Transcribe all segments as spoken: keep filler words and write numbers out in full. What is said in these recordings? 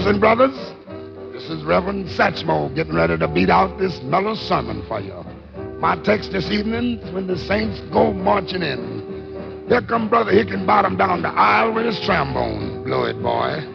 Sisters and brothers, this is Reverend Satchmo getting ready to beat out this mellow sermon for you. My text this evening is when the saints go marching in. Here come Brother Hickenbottom down the aisle with his trombone. Blow it, boy.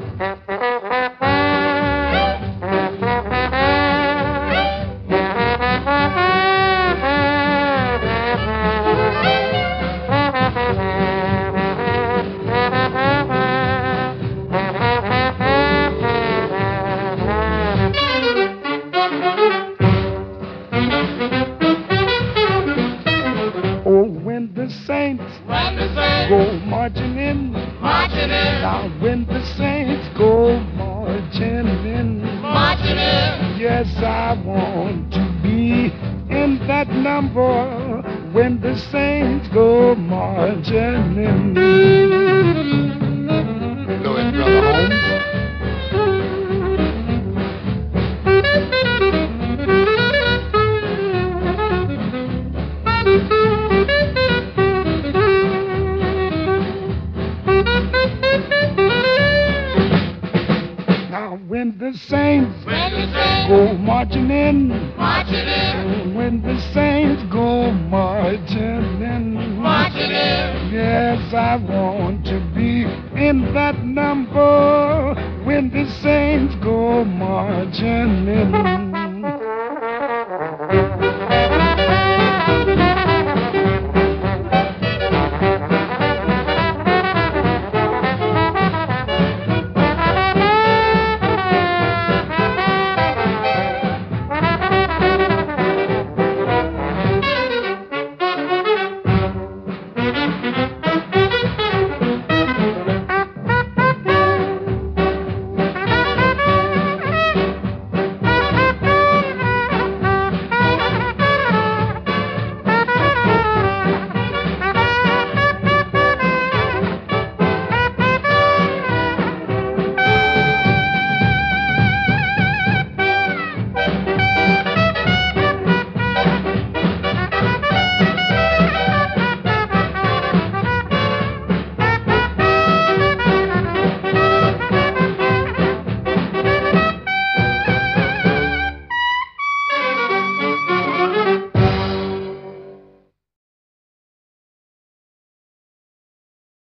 When the saints, when the saints go marching in, marching in, now when the saints go marching in, marching in, yes, I want to be in that number when the saints go marching in. Blow it, Brother Holmes. When the saints, when the saints go marching in, marching in, when the saints go marching in, marching in, yes, I want to be in that number when the saints go marching in.